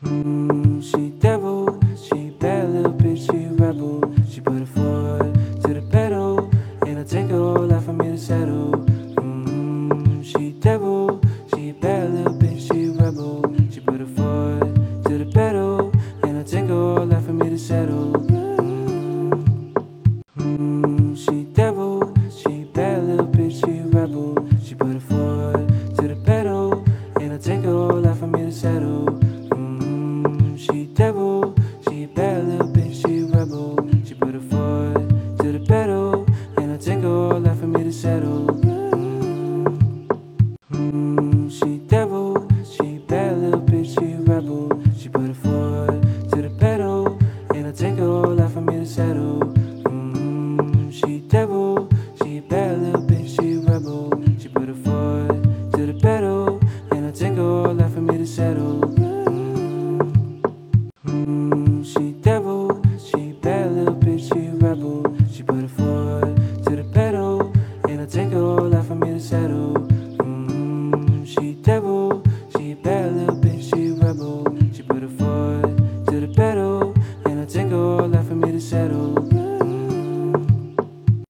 She devil, she bad little bitch, she rebel. She put her foot to the pedal, and it take a whole lot for me to settle. She devil, she bad little bitch, she rebel. She put her foot to the pedal, and it take a whole lot for me to settle. She devil, she bad little bitch, she rebel. She put her foot to the pedal, and it take a whole lot for me to settle. She devil, she bad little bitch, she rebel. She put her foot to the pedal, and it take a whole lot for me to settle. She devil, she bad little bitch, she rebel. She put her foot